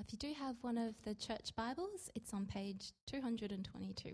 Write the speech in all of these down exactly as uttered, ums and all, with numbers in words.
If you do have one of the church Bibles, it's on page two hundred twenty-two.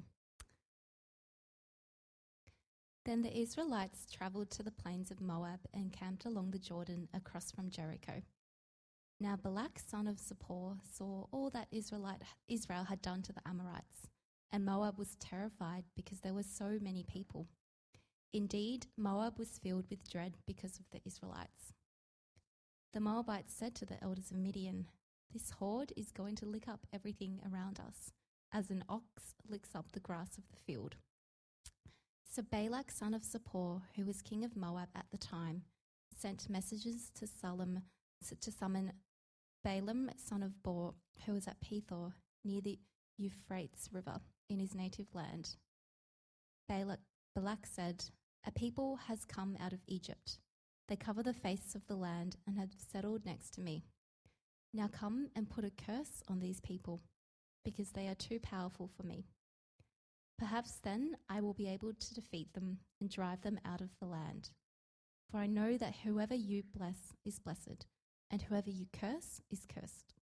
Then the Israelites travelled to the plains of Moab and camped along the Jordan across from Jericho. Now Balak, son of Zippor, saw all that Israelite, Israel had done to the Amorites, and Moab was terrified because there were so many people. Indeed, Moab was filled with dread because of the Israelites. The Moabites said to the elders of Midian, "This horde is going to lick up everything around us, as an ox licks up the grass of the field." So Balak, son of Zippor, who was king of Moab at the time, sent messengers to, Salem, to summon Balaam, son of Beor, who was at Pethor, near the Euphrates River, in his native land. Balak, Balak said, "A people has come out of Egypt. They cover the face of the land and have settled next to me. Now come and put a curse on these people, because they are too powerful for me. Perhaps then I will be able to defeat them and drive them out of the land. For I know that whoever you bless is blessed, and whoever you curse is cursed."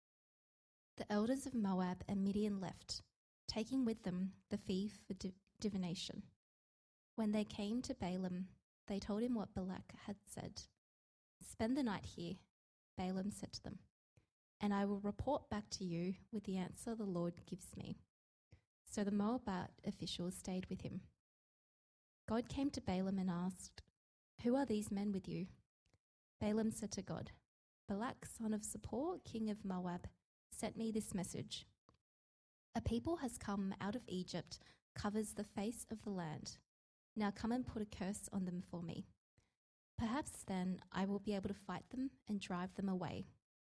The elders of Moab and Midian left, taking with them the fee for div- divination. When they came to Balaam, they told him what Balak had said. "Spend the night here," Balaam said to them, "and I will report back to you with the answer the Lord gives me." So the Moabite officials stayed with him. God came to Balaam and asked, "Who are these men with you?" Balaam said to God, "Balak, son of Zippor, king of Moab, sent me this message. A people has come out of Egypt, covers the face of the land. Now come and put a curse on them for me. Perhaps then I will be able to fight them and drive them away."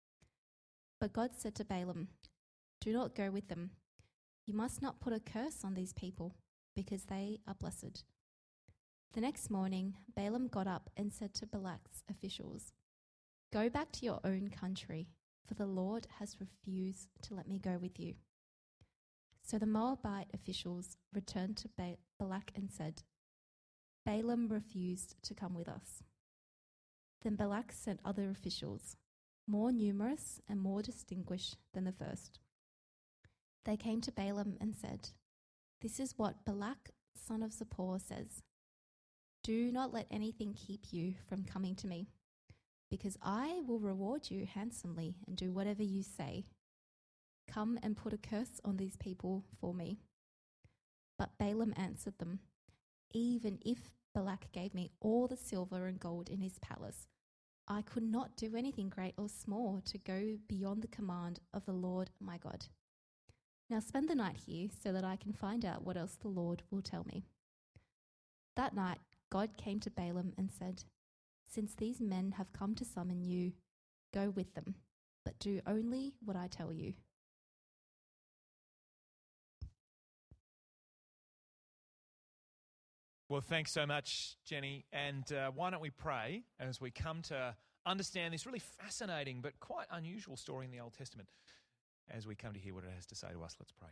But God said to Balaam, "Do not go with them. You must not put a curse on these people, because they are blessed." The next morning, Balaam got up and said to Balak's officials, "Go back to your own country, for the Lord has refused to let me go with you." So the Moabite officials returned to ba- Balak and said, "Balaam refused to come with us." Then Balak sent other officials, more numerous and more distinguished than the first. They came to Balaam and said, "This is what Balak, son of Zippor, says. Do not let anything keep you from coming to me, because I will reward you handsomely and do whatever you say. Come and put a curse on these people for me." But Balaam answered them, "Even if Balak gave me all the silver and gold in his palace, I could not do anything great or small to go beyond the command of the Lord my God. Now spend the night here so that I can find out what else the Lord will tell me." That night God came to Balaam and said, "Since these men have come to summon you, go with them, but do only what I tell you." Well, thanks so much, Jenny. And uh, why don't we pray as we come to understand this really fascinating but quite unusual story in the Old Testament. As we come to hear what it has to say to us, let's pray.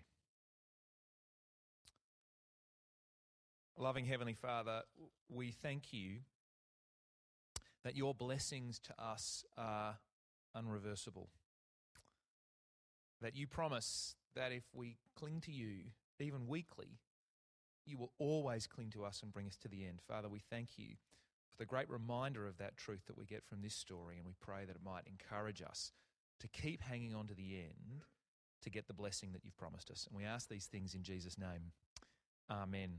Loving Heavenly Father, we thank you that your blessings to us are unreversible. That you promise that if we cling to you, even weakly, you will always cling to us and bring us to the end. Father, we thank you for the great reminder of that truth that we get from this story, and we pray that it might encourage us to keep hanging on to the end to get the blessing that you've promised us. And we ask these things in Jesus' name. Amen.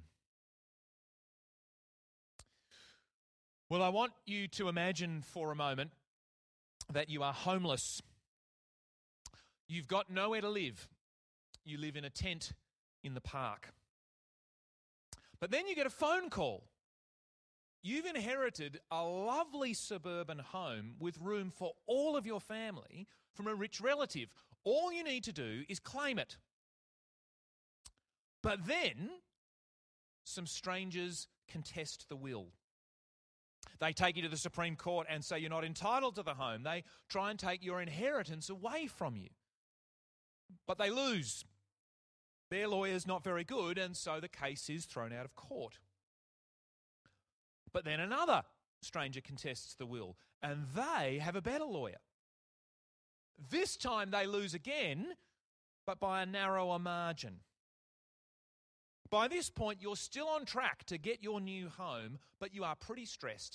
Well, I want you to imagine for a moment that you are homeless. You've got nowhere to live. You live in a tent in the park. But then you get a phone call. You've inherited a lovely suburban home with room for all of your family from a rich relative. All you need to do is claim it. But then some strangers contest the will. They take you to the Supreme Court and say you're not entitled to the home. They try and take your inheritance away from you. But they lose. Their lawyer's not very good, and so the case is thrown out of court. But then another stranger contests the will, and they have a better lawyer. This time they lose again, but by a narrower margin. By this point, you're still on track to get your new home, but you are pretty stressed.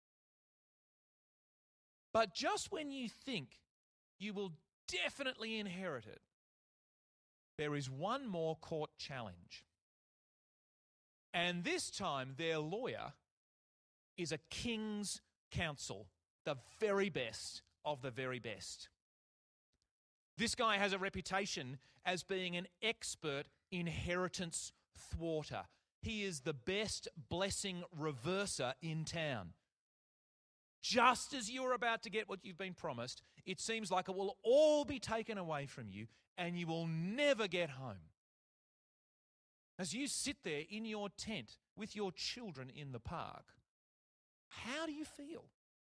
But just when you think you will definitely inherit it, there is one more court challenge. And this time, their lawyer is a king's counsel, the very best of the very best. This guy has a reputation as being an expert inheritance thwarter. He is the best blessing reverser in town. Just as you are about to get what you've been promised, it seems like it will all be taken away from you and you will never get home. As you sit there in your tent with your children in the park, how do you feel?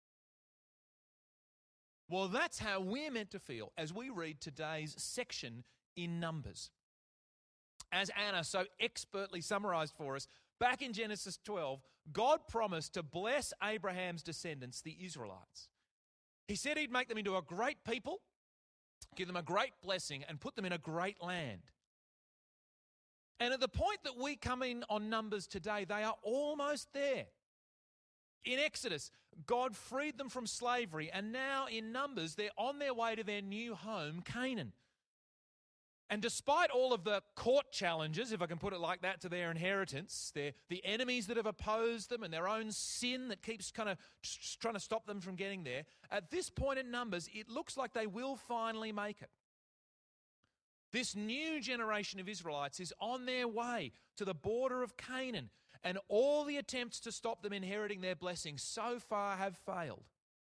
Well, that's how we're meant to feel as we read today's section in Numbers. As Anna so expertly summarized for us, back in Genesis twelve, God promised to bless Abraham's descendants, the Israelites. He said he'd make them into a great people, give them a great blessing, and put them in a great land. And at the point that we come in on Numbers today, they are almost there. In Exodus, God freed them from slavery, and now in Numbers, they're on their way to their new home, Canaan. And despite all of the court challenges, if I can put it like that, to their inheritance, their, the enemies that have opposed them and their own sin that keeps kind of trying to stop them from getting there, at this point in Numbers, it looks like they will finally make it. This new generation of Israelites is on their way to the border of Canaan, and all the attempts to stop them inheriting their blessing so far have failed.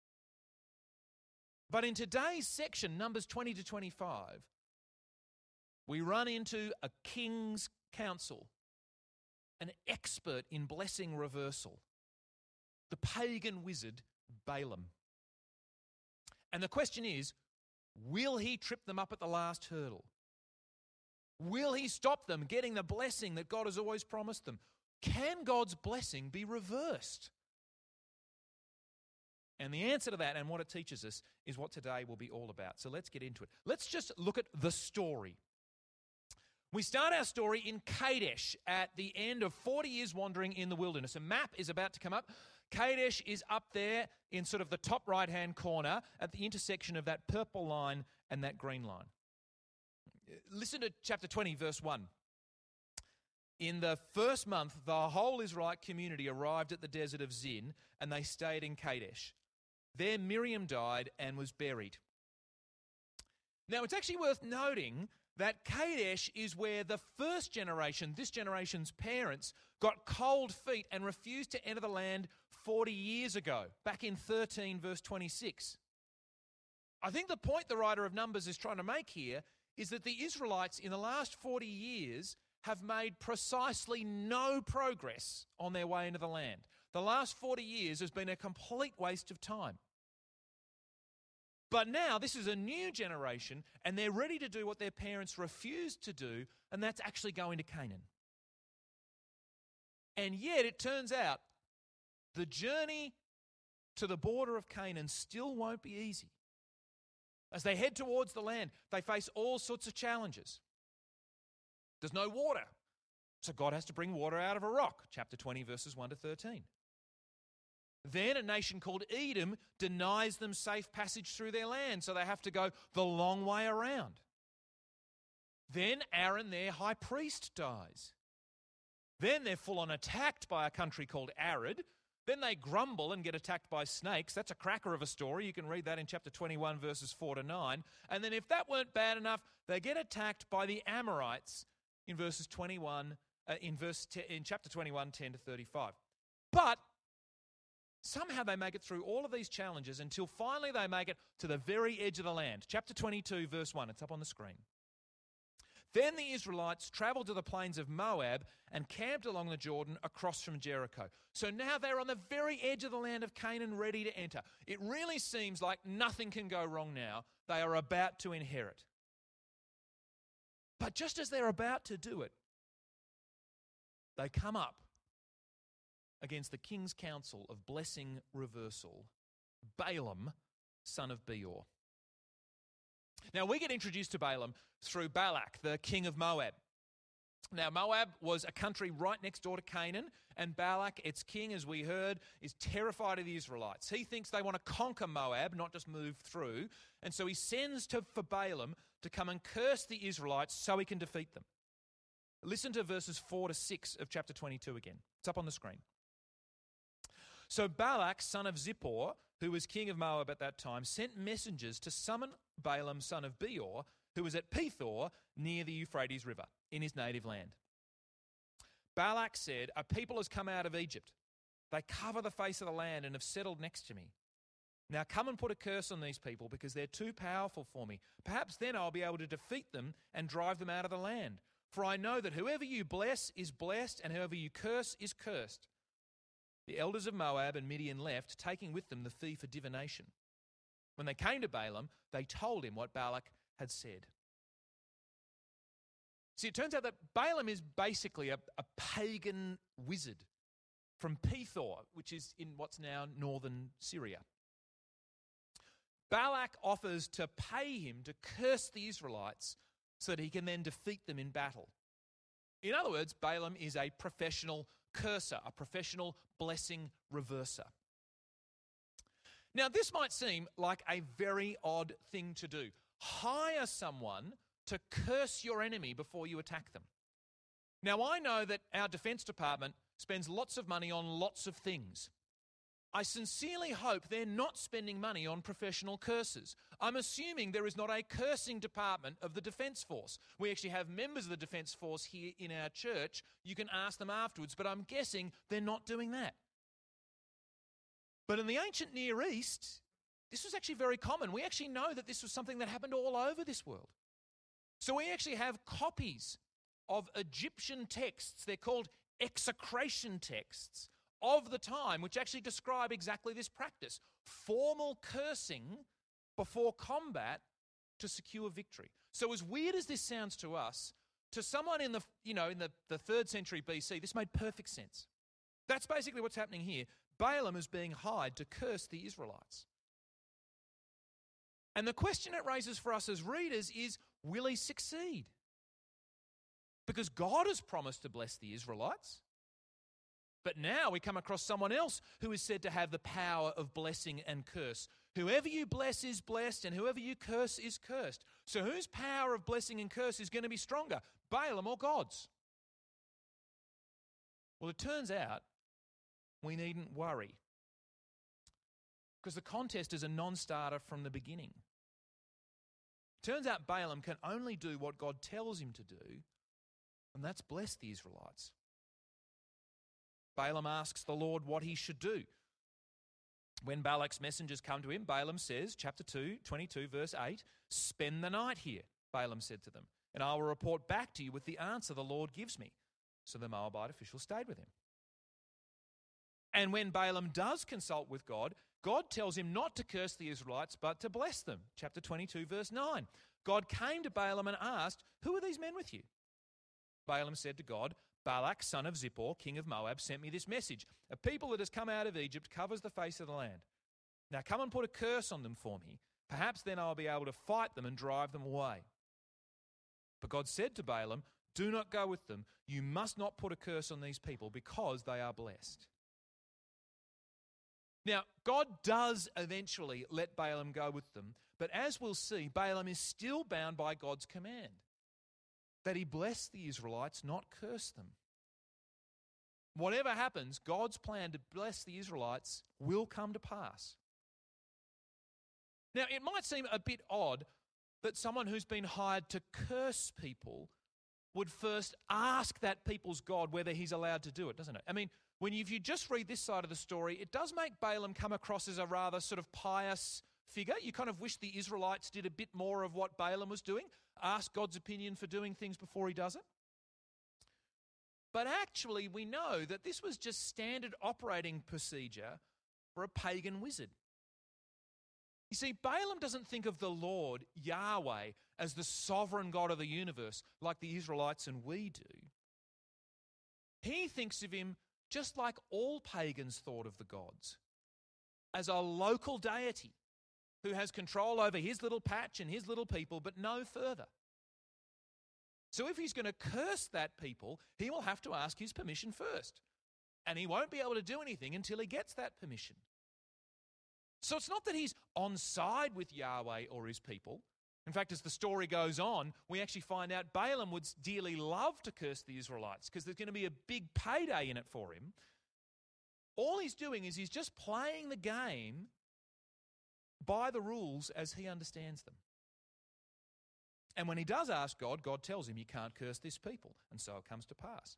But in today's section, Numbers twenty to twenty-five, we run into a king's counsel, an expert in blessing reversal, the pagan wizard Balaam. And the question is, will he trip them up at the last hurdle? Will he stop them getting the blessing that God has always promised them? Can God's blessing be reversed? And the answer to that and what it teaches us is what today will be all about. So let's get into it. Let's just look at the story. We start our story in Kadesh at the end of forty years wandering in the wilderness. A map is about to come up. Kadesh is up there in sort of the top right-hand corner at the intersection of that purple line and that green line. Listen to chapter twenty, verse one. In the first month, the whole Israelite community arrived at the desert of Zin, and they stayed in Kadesh. There Miriam died and was buried. Now, it's actually worth noting that Kadesh is where the first generation, this generation's parents, got cold feet and refused to enter the land forty years ago, back in thirteen, verse twenty-six. I think the point the writer of Numbers is trying to make here is that the Israelites in the last forty years have made precisely no progress on their way into the land. The last forty years has been a complete waste of time. But now this is a new generation and they're ready to do what their parents refused to do, and that's actually going to Canaan. And yet it turns out the journey to the border of Canaan still won't be easy. As they head towards the land, they face all sorts of challenges. There's no water, so God has to bring water out of a rock, chapter twenty, verses one to thirteen. Then a nation called Edom denies them safe passage through their land, so they have to go the long way around. Then Aaron, their high priest, dies. Then they're full on attacked by a country called Arid. Then they grumble and get attacked by snakes. That's a cracker of a story. You can read that in chapter twenty-one, verses four to nine. And then if that weren't bad enough, they get attacked by the Amorites in verses twenty-one, uh, in verse t- in chapter twenty-one, ten to thirty-five. But somehow they make it through all of these challenges until finally they make it to the very edge of the land. Chapter twenty-two, verse one. It's up on the screen. Then the Israelites traveled to the plains of Moab and camped along the Jordan across from Jericho. So now they're on the very edge of the land of Canaan, ready to enter. It really seems like nothing can go wrong now. They are about to inherit. But just as they're about to do it, they come up against the king's counsel of blessing reversal, Balaam, son of Beor. Now, we get introduced to Balaam through Balak, the king of Moab. Now, Moab was a country right next door to Canaan, and Balak, its king, as we heard, is terrified of the Israelites. He thinks they want to conquer Moab, not just move through, and so he sends to, for Balaam to come and curse the Israelites so he can defeat them. Listen to verses four to six of chapter twenty-two again. It's up on the screen. So Balak, son of Zippor, who was king of Moab at that time, sent messengers to summon Balaam, son of Beor, who was at Pethor near the Euphrates River in his native land. Balak said, "A people has come out of Egypt. They cover the face of the land and have settled next to me. Now come and put a curse on these people because they're too powerful for me. Perhaps then I'll be able to defeat them and drive them out of the land. For I know that whoever you bless is blessed and whoever you curse is cursed." The elders of Moab and Midian left, taking with them the fee for divination. When they came to Balaam, they told him what Balak had said. See, it turns out that Balaam is basically a, a pagan wizard from Pethor, which is in what's now northern Syria. Balak offers to pay him to curse the Israelites so that he can then defeat them in battle. In other words, Balaam is a professional curser, a professional blessing reverser. Now, this might seem like a very odd thing to do. Hire someone to curse your enemy before you attack them. Now, I know that our Defence Department spends lots of money on lots of things. I sincerely hope they're not spending money on professional cursers. I'm assuming there is not a cursing department of the Defence Force. We actually have members of the Defence Force here in our church. You can ask them afterwards, but I'm guessing they're not doing that. But in the ancient Near East, this was actually very common. We actually know that this was something that happened all over this world. So we actually have copies of Egyptian texts. They're called execration texts of the time, which actually describe exactly this practice. Formal cursing before combat to secure victory. So as weird as this sounds to us, to someone in the, you know, in the, the third century B C, this made perfect sense. That's basically what's happening here. Balaam is being hired to curse the Israelites. And the question it raises for us as readers is, will he succeed? Because God has promised to bless the Israelites. But now we come across someone else who is said to have the power of blessing and curse. Whoever you bless is blessed, and whoever you curse is cursed. So whose power of blessing and curse is going to be stronger, Balaam or God's? Well, it turns out we needn't worry, because the contest is a non-starter from the beginning. Turns out Balaam can only do what God tells him to do, and that's bless the Israelites. Balaam asks the Lord what he should do. When Balak's messengers come to him, Balaam says, chapter two, twenty-two, verse eight, "Spend the night here," Balaam said to them, "and I will report back to you with the answer the Lord gives me." So the Moabite official stayed with him. And when Balaam does consult with God, God tells him not to curse the Israelites, but to bless them. Chapter twenty-two, verse nine. God came to Balaam and asked, "Who are these men with you?" Balaam said to God, "Balak, son of Zippor, king of Moab, sent me this message. A people that has come out of Egypt covers the face of the land. Now come and put a curse on them for me. Perhaps then I'll be able to fight them and drive them away." But God said to Balaam, "Do not go with them. You must not put a curse on these people because they are blessed." Now, God does eventually let Balaam go with them, but as we'll see, Balaam is still bound by God's command that he bless the Israelites, not curse them. Whatever happens, God's plan to bless the Israelites will come to pass. Now, it might seem a bit odd that someone who's been hired to curse people would first ask that people's God whether he's allowed to do it, doesn't it? I mean, when you, if you just read this side of the story, it does make Balaam come across as a rather sort of pious figure. You kind of wish the Israelites did a bit more of what Balaam was doing, ask God's opinion for doing things before he does it. But actually, we know that this was just standard operating procedure for a pagan wizard. You see, Balaam doesn't think of the Lord, Yahweh, as the sovereign God of the universe like the Israelites and we do. He thinks of him just like all pagans thought of the gods, as a local deity who has control over his little patch and his little people, but no further. So if he's going to curse that people, he will have to ask his permission first. And he won't be able to do anything until he gets that permission. So it's not that he's on side with Yahweh or his people. In fact, as the story goes on, we actually find out Balaam would dearly love to curse the Israelites because there's going to be a big payday in it for him. All he's doing is he's just playing the game by the rules as he understands them. And when he does ask God, God tells him you can't curse this people. And so it comes to pass.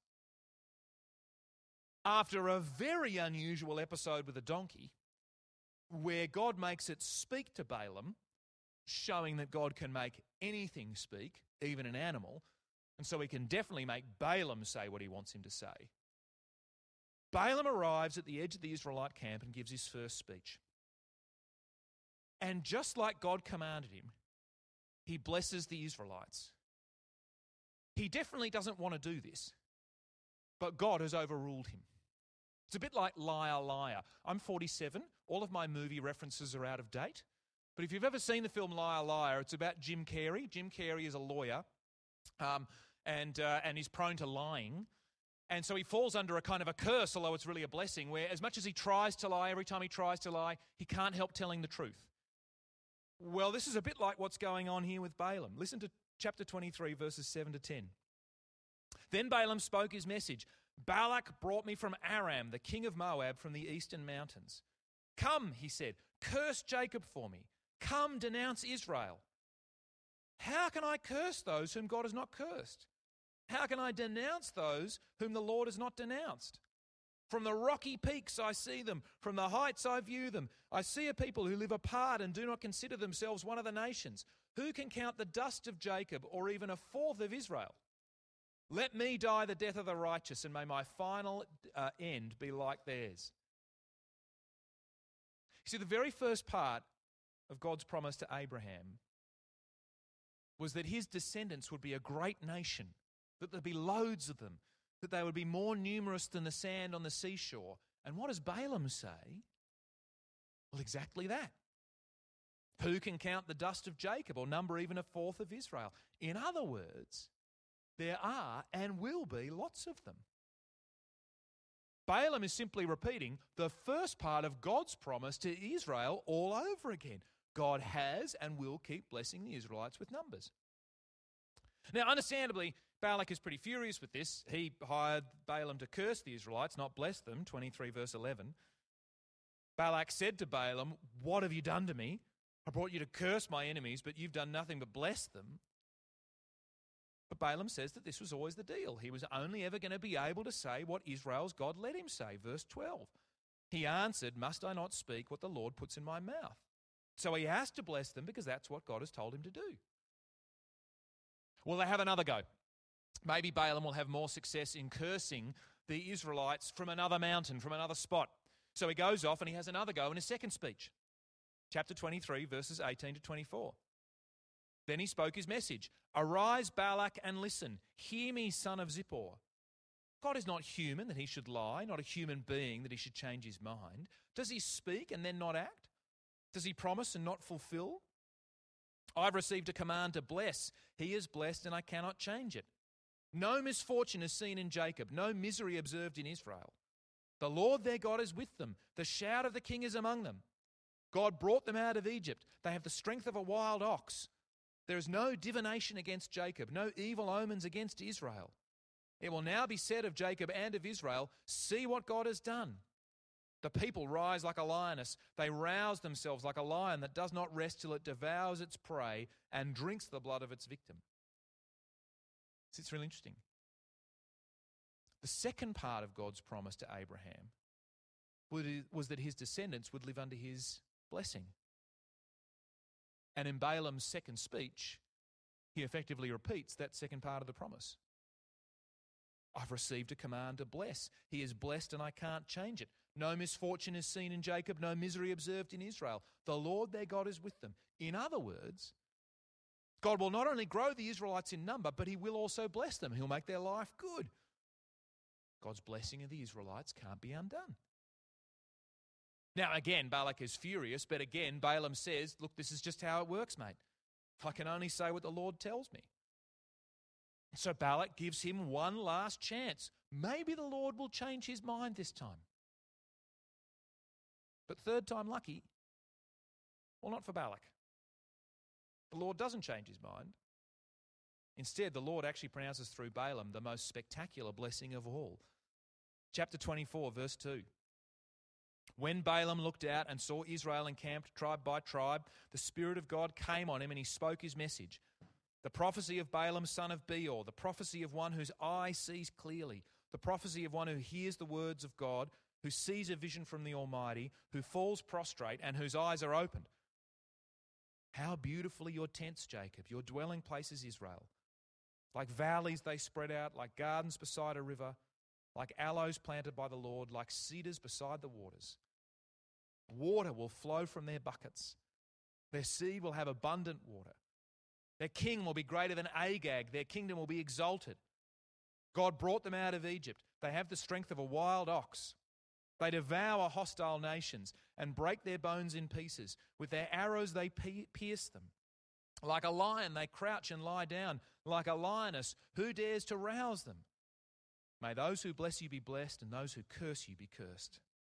After a very unusual episode with a donkey, where God makes it speak to Balaam, showing that God can make anything speak, even an animal, and so he can definitely make Balaam say what he wants him to say. Balaam arrives at the edge of the Israelite camp and gives his first speech. And just like God commanded him, he blesses the Israelites. He definitely doesn't want to do this, but God has overruled him. It's a bit like Liar, Liar. I'm forty-seven. All of my movie references are out of date. But if you've ever seen the film Liar, Liar, it's about Jim Carrey. Jim Carrey is a lawyer um, and, uh, and he's prone to lying. And so he falls under a kind of a curse, although it's really a blessing, where as much as he tries to lie, every time he tries to lie, he can't help telling the truth. Well, this is a bit like what's going on here with Balaam. Listen to chapter twenty-three, verses seven to ten. Then Balaam spoke his message. Balak brought me from Aram, the king of Moab, from the eastern mountains. Come, he said, curse Jacob for me. Come, denounce Israel. How can I curse those whom God has not cursed? How can I denounce those whom the Lord has not denounced? From the rocky peaks I see them. From the heights I view them. I see a people who live apart and do not consider themselves one of the nations. Who can count the dust of Jacob or even a fourth of Israel? Let me die the death of the righteous, and may my final uh, end be like theirs. You see, the very first part of God's promise to Abraham was that his descendants would be a great nation, that there'd be loads of them, that they would be more numerous than the sand on the seashore. And what does Balaam say? Well, exactly that. Who can count the dust of Jacob or number even a fourth of Israel? In other words, there are and will be lots of them. Balaam is simply repeating the first part of God's promise to Israel all over again. God has and will keep blessing the Israelites with numbers. Now, understandably, Balak is pretty furious with this. He hired Balaam to curse the Israelites, not bless them, twenty-three verse eleven. Balak said to Balaam, "What have you done to me? I brought you to curse my enemies, but you've done nothing but bless them." But Balaam says that this was always the deal. He was only ever going to be able to say what Israel's God let him say. Verse twelve. He answered, "Must I not speak what the Lord puts in my mouth?" So he has to bless them because that's what God has told him to do. Well, they have another go. Maybe Balaam will have more success in cursing the Israelites from another mountain, from another spot. So he goes off and he has another go in his second speech. Chapter twenty-three, verses eighteen to twenty-four. Then he spoke his message. Arise, Balak, and listen. Hear me, son of Zippor. God is not human that he should lie, not a human being that he should change his mind. Does he speak and then not act? Does he promise and not fulfill? I've received a command to bless. He is blessed and I cannot change it. No misfortune is seen in Jacob, no misery observed in Israel. The Lord their God is with them. The shout of the king is among them. God brought them out of Egypt. They have the strength of a wild ox. There is no divination against Jacob, no evil omens against Israel. It will now be said of Jacob and of Israel, see what God has done. The people rise like a lioness. They rouse themselves like a lion that does not rest till it devours its prey and drinks the blood of its victim. So it's really interesting. The second part of God's promise to Abraham was that his descendants would live under his blessing. And in Balaam's second speech, he effectively repeats that second part of the promise. I've received a command to bless. He is blessed and I can't change it. No misfortune is seen in Jacob, no misery observed in Israel. The Lord their God is with them. In other words, God will not only grow the Israelites in number, but he will also bless them. He'll make their life good. God's blessing of the Israelites can't be undone. Now, again, Balak is furious, but again, Balaam says, look, this is just how it works, mate. I can only say what the Lord tells me. So Balak gives him one last chance. Maybe the Lord will change his mind this time. But third time lucky, well, not for Balak. The Lord doesn't change his mind. Instead, the Lord actually pronounces through Balaam the most spectacular blessing of all. Chapter twenty-four, verse two. When Balaam looked out and saw Israel encamped tribe by tribe, the Spirit of God came on him and he spoke his message. The prophecy of Balaam, son of Beor, the prophecy of one whose eye sees clearly, the prophecy of one who hears the words of God, who sees a vision from the Almighty, who falls prostrate and whose eyes are opened. How beautifully your tents, Jacob, your dwelling places, Israel. Like valleys they spread out, like gardens beside a river, like aloes planted by the Lord, like cedars beside the waters. Water will flow from their buckets. Their seed will have abundant water. Their king will be greater than Agag. Their kingdom will be exalted. God brought them out of Egypt. They have the strength of a wild ox. They devour hostile nations and break their bones in pieces. With their arrows they pierce them. Like a lion they crouch and lie down. Like a lioness, who dares to rouse them? May those who bless you be blessed and those who curse you be cursed.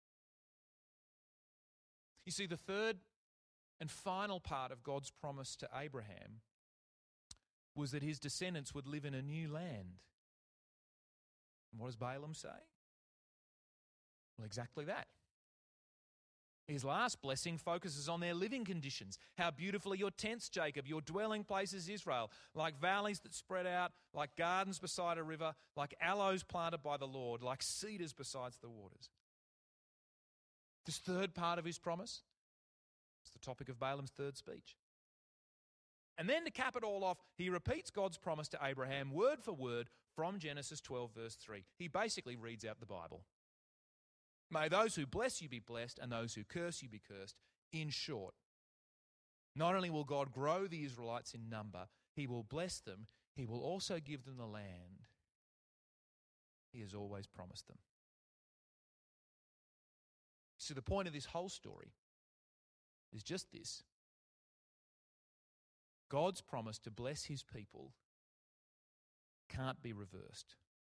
You see, the third and final part of God's promise to Abraham was that his descendants would live in a new land. And what does Balaam say? Well, exactly that. His last blessing focuses on their living conditions. How beautiful are your tents, Jacob, your dwelling places, Israel, like valleys that spread out, like gardens beside a river, like aloes planted by the Lord, like cedars beside the waters. This third part of his promise is the topic of Balaam's third speech. And then to cap it all off, he repeats God's promise to Abraham word for word from Genesis twelve, verse three. He basically reads out the Bible. May those who bless you be blessed and those who curse you be cursed. In short, not only will God grow the Israelites in number, he will bless them, he will also give them the land he has always promised them. So the point of this whole story is just this. God's promise to bless his people can't be reversed.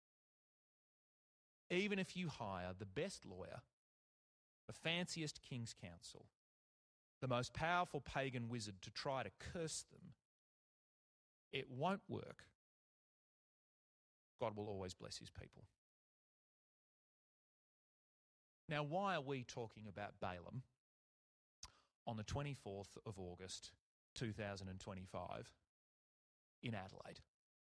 Even if you hire the best lawyer, the fanciest king's counsel, the most powerful pagan wizard to try to curse them, it won't work. God will always bless his people. Now, why are we talking about Balaam on the twenty-fourth of August, two thousand twenty-five in Adelaide?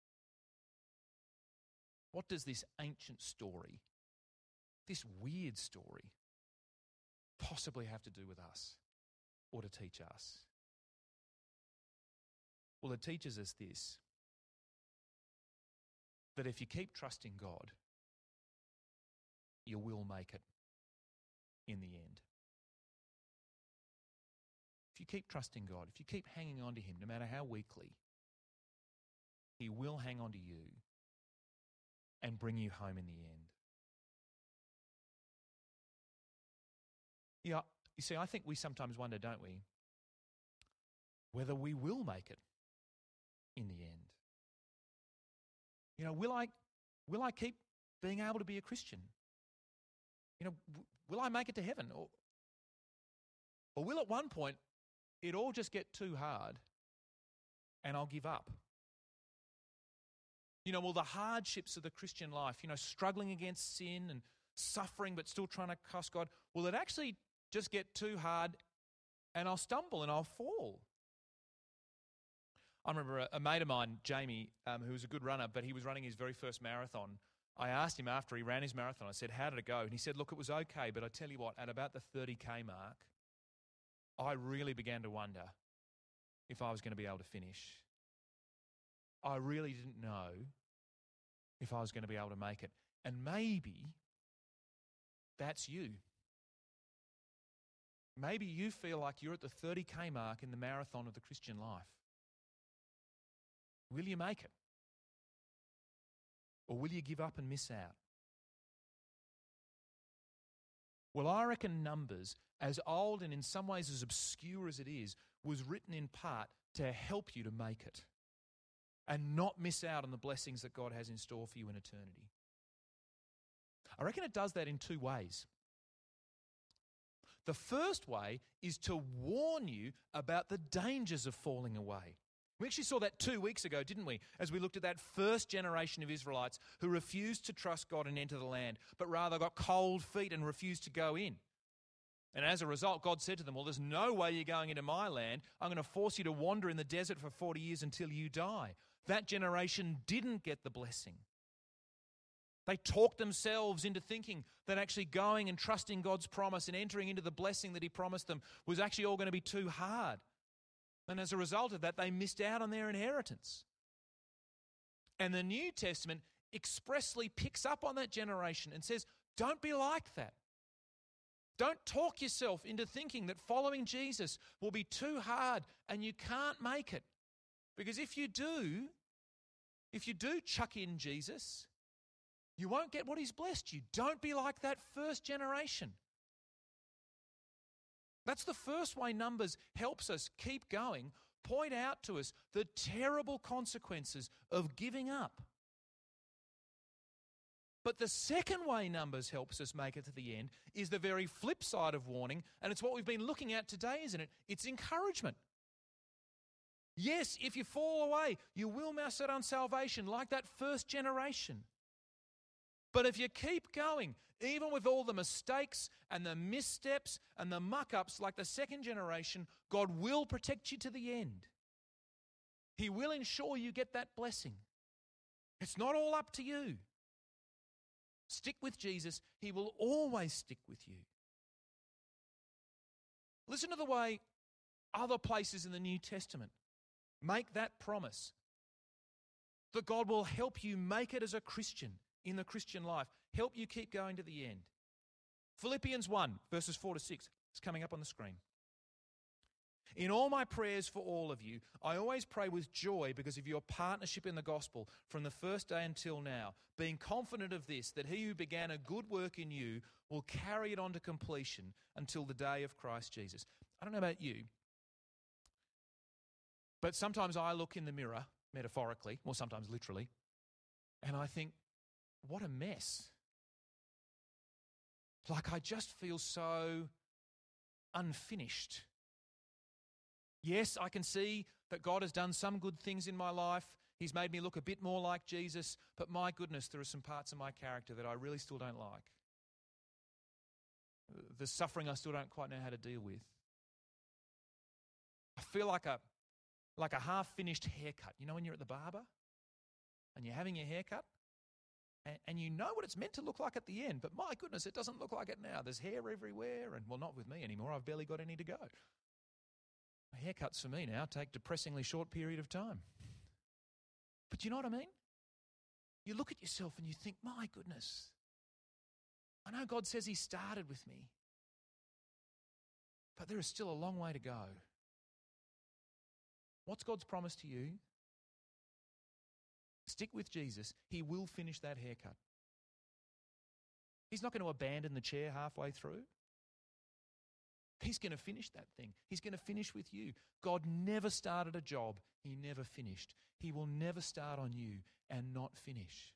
What does this ancient story, this weird story, possibly have to do with us or to teach us? Well, it teaches us this, that if you keep trusting God, you will make it in the end. If you keep trusting God, if you keep hanging on to him, no matter how weakly, he will hang on to you and bring you home in the end. Yeah, you see, I think we sometimes wonder, don't we, whether we will make it in the end. You know, will I, will I keep being able to be a Christian? You know, w- will I make it to heaven? Or, or will at one point it all just get too hard and I'll give up? You know, will the hardships of the Christian life, you know, struggling against sin and suffering but still trying to trust God, will it actually just get too hard and I'll stumble and I'll fall? I remember a, a mate of mine, Jamie, um, who was a good runner, but he was running his very first marathon. I asked him after he ran his marathon, I said, how did it go? And he said, look, it was okay, but I tell you what, at about the thirty K mark, I really began to wonder if I was going to be able to finish. I really didn't know if I was going to be able to make it. And maybe that's you. Maybe you feel like you're at the thirty K mark in the marathon of the Christian life. Will you make it? Or will you give up and miss out? Well, I reckon Numbers as old and in some ways as obscure as it is, was written in part to help you to make it and not miss out on the blessings that God has in store for you in eternity. I reckon it does that in two ways. The first way is to warn you about the dangers of falling away. We actually saw that two weeks ago, didn't we? As we looked at that first generation of Israelites who refused to trust God and enter the land, but rather got cold feet and refused to go in. And as a result, God said to them, well, there's no way you're going into my land. I'm going to force you to wander in the desert for forty years until you die. That generation didn't get the blessing. They talked themselves into thinking that actually going and trusting God's promise and entering into the blessing that he promised them was actually all going to be too hard. And as a result of that, they missed out on their inheritance. And the New Testament expressly picks up on that generation and says, don't be like that. Don't talk yourself into thinking that following Jesus will be too hard and you can't make it. Because if you do, if you do chuck in Jesus, you won't get what he's blessed you. Don't be like that first generation. That's the first way Numbers helps us keep going, point out to us the terrible consequences of giving up. But the second way Numbers helps us make it to the end is the very flip side of warning, and it's what we've been looking at today, isn't it? It's encouragement. Yes, if you fall away, you will miss out on salvation like that first generation. But if you keep going, even with all the mistakes and the missteps and the muck-ups like the second generation, God will protect you to the end. He will ensure you get that blessing. It's not all up to you. Stick with Jesus. He will always stick with you. Listen to the way other places in the New Testament make that promise that God will help you make it as a Christian in the Christian life, help you keep going to the end. Philippians one, verses four to six. It's coming up on the screen. In all my prayers for all of you, I always pray with joy because of your partnership in the gospel from the first day until now, being confident of this, that he who began a good work in you will carry it on to completion until the day of Christ Jesus. I don't know about you, but sometimes I look in the mirror, metaphorically, or sometimes literally, and I think, what a mess. Like I just feel so unfinished. Yes, I can see that God has done some good things in my life. He's made me look a bit more like Jesus, but my goodness, there are some parts of my character that I really still don't like. The suffering I still don't quite know how to deal with. I feel like a like a half-finished haircut. You know when you're at the barber and you're having your haircut? And, and you know what it's meant to look like at the end, but my goodness, it doesn't look like it now. There's hair everywhere, and well, not with me anymore. I've barely got any to go. Haircuts for me now take depressingly short period of time. But you know what I mean? You look at yourself and you think, my goodness, I know God says he started with me, but there is still a long way to go. What's God's promise to you? Stick with Jesus. He will finish that haircut. He's not going to abandon the chair halfway through. He's going to finish that thing. He's going to finish with you. God never started a job he never finished. He will never start on you and not finish.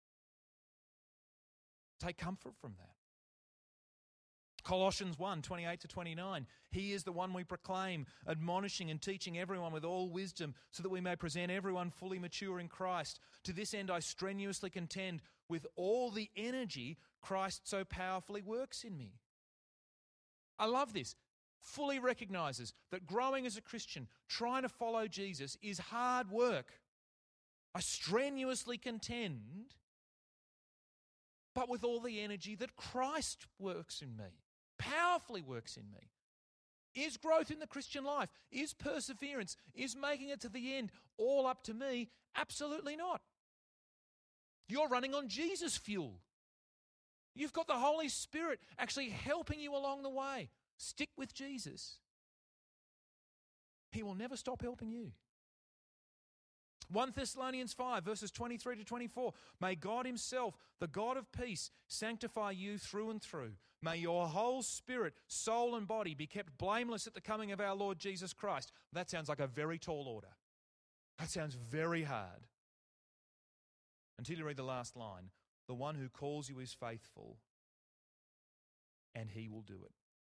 Take comfort from that. Colossians one, twenty-eight to twenty-nine. He is the one we proclaim, admonishing and teaching everyone with all wisdom, so that we may present everyone fully mature in Christ. To this end I strenuously contend with all the energy Christ so powerfully works in me. I love this. Fully recognizes that growing as a Christian, trying to follow Jesus, is hard work. I strenuously contend, but with all the energy that Christ works in me, powerfully works in me. Is growth in the Christian life, is perseverance, is making it to the end all up to me? Absolutely not. You're running on Jesus fuel. You've got the Holy Spirit actually helping you along the way. Stick with Jesus. He will never stop helping you. First Thessalonians five, verses twenty-three to twenty-four. May God himself, the God of peace, sanctify you through and through. May your whole spirit, soul and body be kept blameless at the coming of our Lord Jesus Christ. That sounds like a very tall order. That sounds very hard. Until you read the last line. The one who calls you is faithful, and he will do it.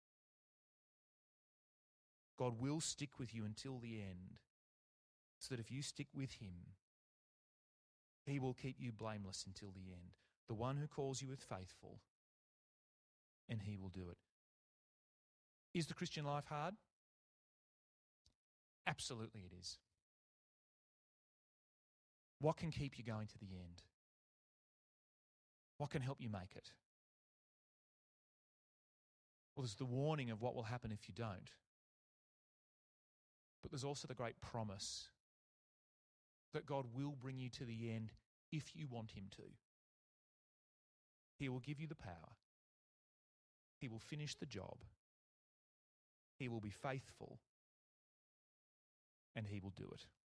God will stick with you until the end, so that if you stick with him, he will keep you blameless until the end. The one who calls you is faithful, and he will do it. Is the Christian life hard? Absolutely it is. What can keep you going to the end? What can help you make it? Well, there's the warning of what will happen if you don't. But there's also the great promise that God will bring you to the end if you want him to. He will give you the power. He will finish the job. He will be faithful. And he will do it.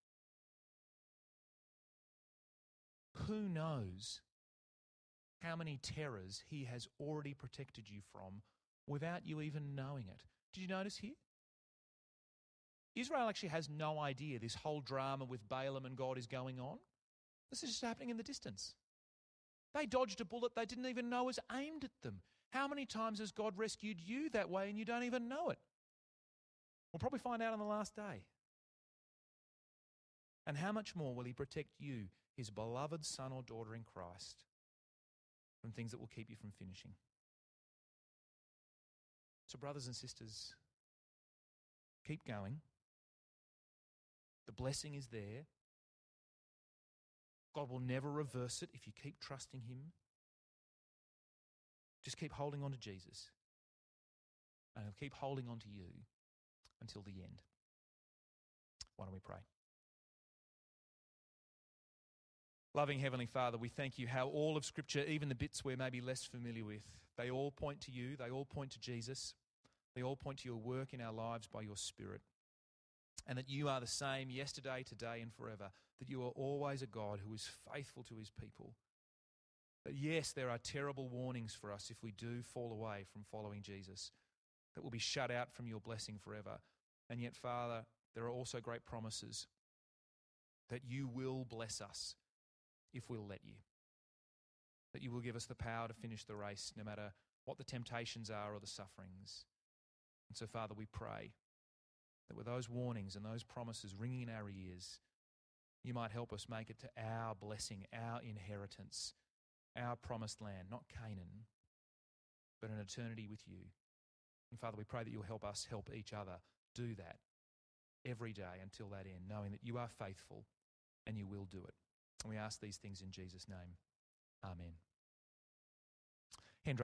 Who knows how many terrors he has already protected you from without you even knowing it? Did you notice here? Israel actually has no idea this whole drama with Balaam and God is going on. This is just happening in the distance. They dodged a bullet they didn't even know was aimed at them. How many times has God rescued you that way and you don't even know it? We'll probably find out on the last day. And how much more will he protect you, his beloved son or daughter in Christ, from things that will keep you from finishing? So brothers and sisters, keep going. The blessing is there. God will never reverse it if you keep trusting him. Just keep holding on to Jesus. And he'll keep holding on to you until the end. Why don't we pray? Loving Heavenly Father, we thank you how all of Scripture, even the bits we're maybe less familiar with, they all point to you, they all point to Jesus, they all point to your work in our lives by your Spirit, and that you are the same yesterday, today and forever, that you are always a God who is faithful to his people. That yes, there are terrible warnings for us if we do fall away from following Jesus, that we'll be shut out from your blessing forever. And yet, Father, there are also great promises that you will bless us if we'll let you. That you will give us the power to finish the race no matter what the temptations are or the sufferings. And so, Father, we pray that with those warnings and those promises ringing in our ears, you might help us make it to our blessing, our inheritance, our promised land, not Canaan, but an eternity with you. And Father, we pray that you'll help us help each other do that every day until that end, knowing that you are faithful and you will do it. And we ask these things in Jesus' name. Amen.